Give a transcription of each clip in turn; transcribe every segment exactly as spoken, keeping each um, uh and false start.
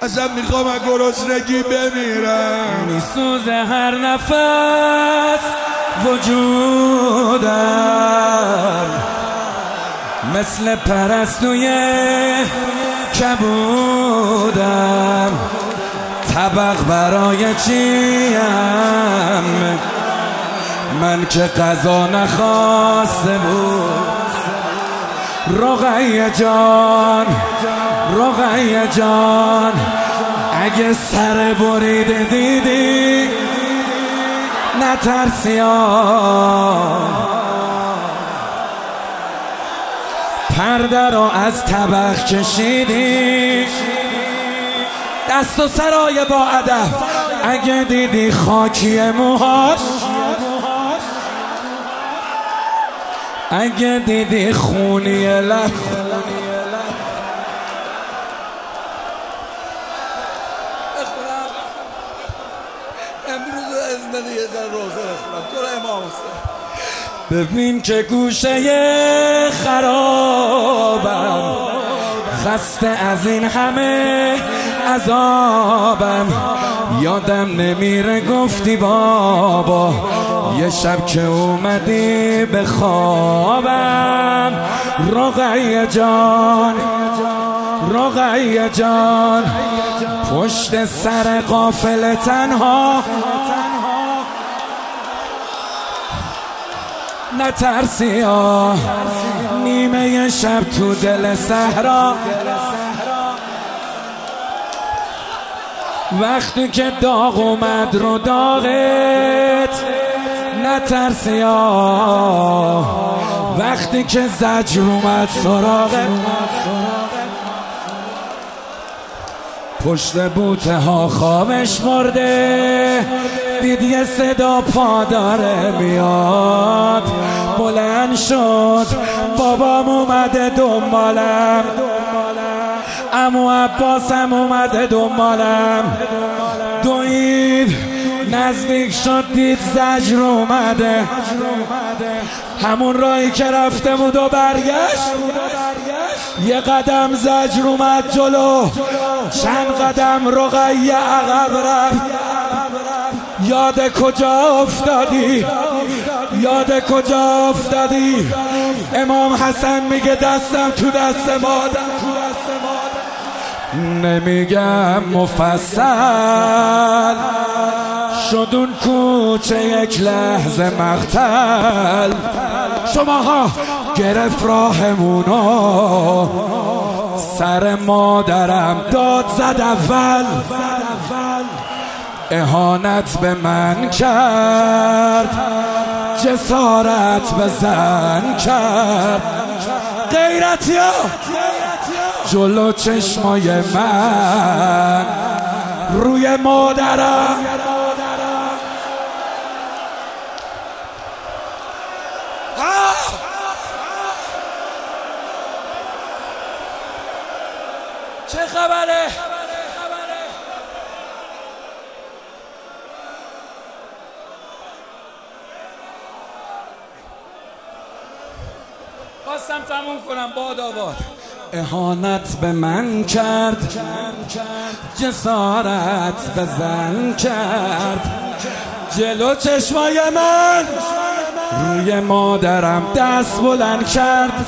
ازم میخوام از گرسنگی بمیرم. میسوزه هر نفس وجودم، مثل پرستوی کبودم. طبق برای چیم من که غذا نخواسته بود. رقیه جان رقیه جان، اگه سر بریده دیدی نترسی آن. پرده رو از طبق کشیدی، دست و سرای با ادب. اگه دیدی خاکی موهاش، اگه دیدی خونی لب، امروز از من یه ذره روزه بخونم تو را امام حسین. ببین که گوشه خرابم، خسته از این همه عذابم. یادم نمیره گفتی بابا یه شب که اومدی به خوابم. رقیه جان رقیه جان، پشت سر قافله تنها نترسی آه. نیمه شب تو دل صحرا، وقتی که داغ اومد رو داغت نترسی آه. وقتی که زجر اومد سراغت، پشت بوته ها خوابش مرده. دید یه صدا پا داره میاد، بلند شد بابام اومده دنبالم، عمو عباسم اومده دنبالم. دوید نزدیک شد دید زجر اومده، همون راهی که رفته بود و برگشت. یه قدم زجر اومد جلو، چند قدم رقیه عقب رفت. یاد کجا افتادی؟ یاد کجا افتادی؟ امام حسن میگه دستم تو دست مادر. نمیگم مفصل شد اون کوچه یک لحظه مقتل. شماها گرفت راهمونو، سر مادرم داد زد اول. اهانت به من کرد، جسارت به زن کرد. غیرتیا جلو چشمای من، روی مادرم. چه خبره؟ خواستم تموم کنم باد آباد. اهانت به من کرد، جسارت به زن کرد. جلو چشمای من، روی مادرم دست بلند کرد.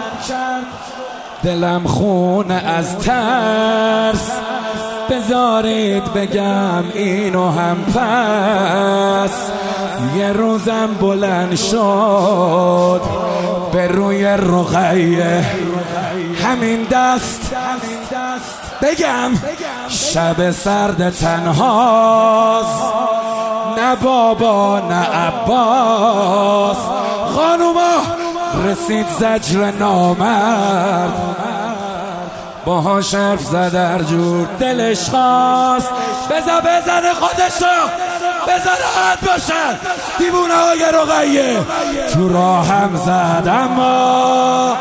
دلم خون از ترس، بذارید بگم اینو هم پس. یه روزم بلند شد به روی رقیه، همین دست بگم شب سرد تنهاست. نه بابا نه عباس، خانوما رسید زجر نامرد. باهاش حرف زد هر جور دلش خواست. بذار بزنه خودشو، بذار راحت باشن. دیوونه های رقیه تو راه هم زد، اما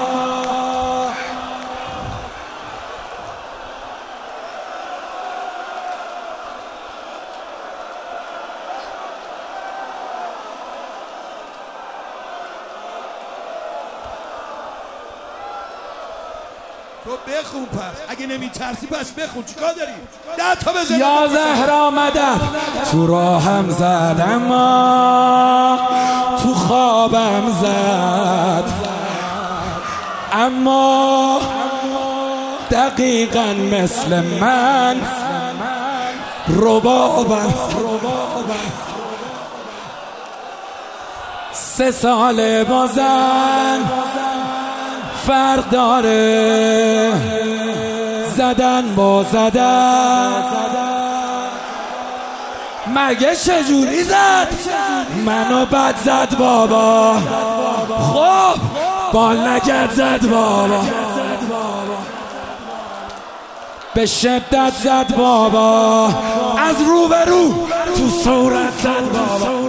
تو بخون پس، اگه نمیترسی پس بخون. چیکار داری؟ ده تا بزن. یا زهرا مدد تو راهم زد اما تو خوابم زد، اما دقیقاً مثل من ربابم. سه سال بازن فرق داره زدن با زدن. مگه چجوری زد؟ منو بد زد بابا، خب بال نکرد زد بابا، به شدت زد بابا، از رو به رو تو صورت زد بابا.